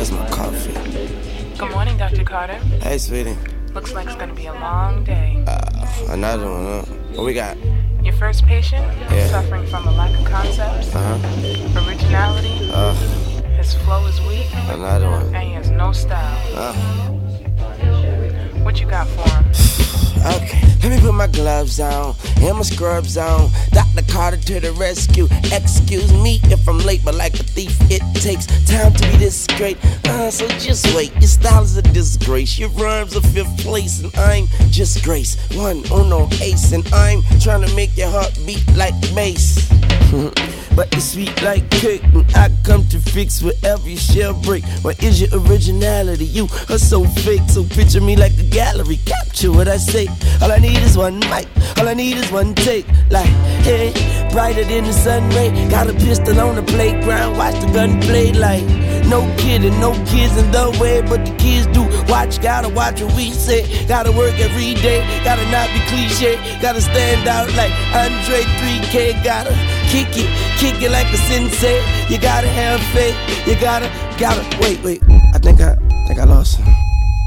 That's my coffee. Good morning, Dr. Carter. Hey, sweetie. Looks like it's gonna be a long day. Another one, huh? What we got? Your first patient Yeah. suffering from a lack of concepts, originality. His flow is weak, Another one. and he has no style. What you got for him? Okay, let me put my gloves on and my scrubs on. Dr. Carter to the rescue. Excuse me if I'm late, but like a thief, it takes time to be this great. So just wait. Your style is a disgrace. Your rhymes are fifth place, and I'm just grace. One, no ace, and I'm trying to make your heart beat like bass. But it's sweet like cake, and I come to fix whatever you shall break. What is your originality? You are so fake, so picture me like a gallery. Capture what I say. All I need is one mic, all I need is one take. Like, hey, brighter than the sun ray. Got a pistol on the playground, watch the gun play. Like, no kidding, no kids in the way, but the kids do. Gotta watch what we say. Gotta work every day, gotta not be cliche. Gotta stand out like Andre 3K. Gotta kick it like a sensei. You gotta have faith, you gotta, wait, I think I lost him.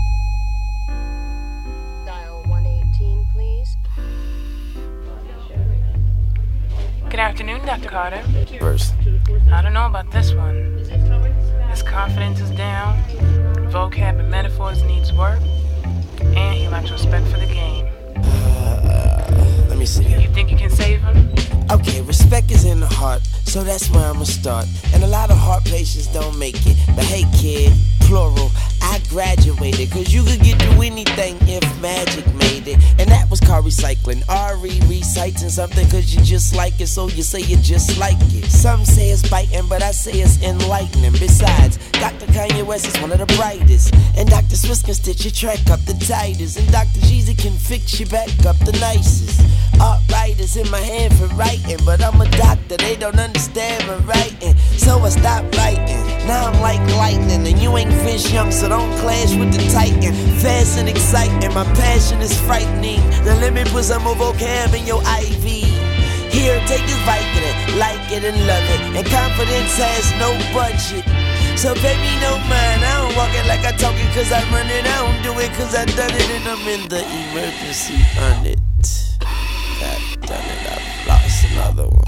Dial 118, please. Good afternoon, Dr. Carter. First. I don't know about this one. His confidence is down, vocab and metaphors needs work, and he lacks respect for the game. Let me see. You think you can save him? Okay, respect is in the heart, so that's where I'ma start. And a lot of heart patients don't make it. But hey kid, plural, I graduated. Cause you could get to anything if magic made it. And that was called recycling. Reciting something cause you just like it, so you say you just like it. Some say it's biting, but I say it's enlightening. Besides, Dr. Kanye West is one of the brightest. And Dr. Swiss can stitch your track up the tightest. And Dr. Jeezy can fix you back up the nicest. Art writers in my hand for writing, but I'm a doctor, they don't understand my writing. So I stopped writing, now I'm like lightning. And you ain't fish young, so don't clash with the titan. Fast and exciting, my passion is frightening. Now let me put some more vocab in your IV. Here, take this Vicodin, like it and love it. And confidence has no budget. So baby, no mind, I don't walk it like I talk it cause I run it. I don't do it cause I done it and I'm in the emergency on it. Got done it, I've lost another one.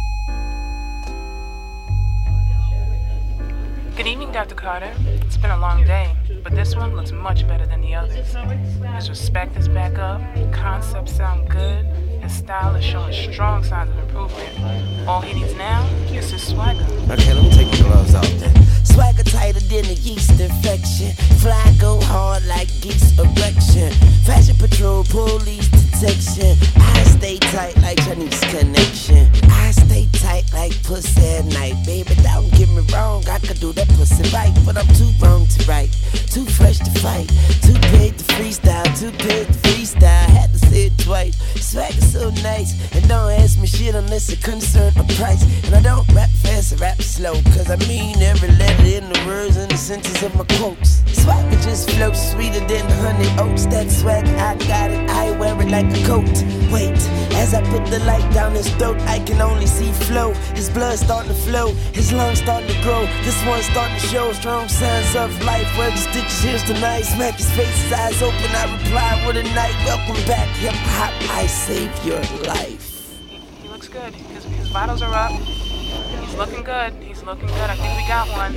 Good evening, Dr. Carter. It's been a long day, but this one looks much better than the others. His respect is back up, concepts sound good, his style is showing strong signs of improvement. All he needs now is his swagger. Okay, let me take my gloves off then. Swagger tighter than a yeast infection. Fly go hard like geese erection. Fashion patrol, police detection. I stay tight like Chinese connection. I stay tight like pussy at night. Baby, don't get me wrong, I could do that pussy right. But I'm too wrong to write, too fresh to fight, too paid to freestyle, too paid to freestyle. Had to say it twice. Swagger so nice, and don't ask me shit unless it concern a price. And I don't rap fast, I rap slow, cause I mean every letter in the words and the sentence of my quotes. Swagger just floats sweeter than the honey oats. That swag, I got it, I wear it like a coat. Wait, as I put the light down his throat, I can only see flow. His blood starting to flow, his lungs starting to grow. This one's starting to show strong signs of life. Where the stitches, here's the knife. Smack his face, his eyes open, I reply with a knife. Welcome back, hip hop, I save your life. He looks good. His vitals are up. He's looking good. I think we got one.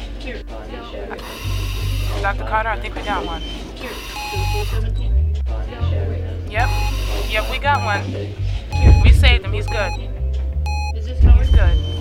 Dr. Carter, I think we got one. Yep, we got one. We saved him. He's good. He's good.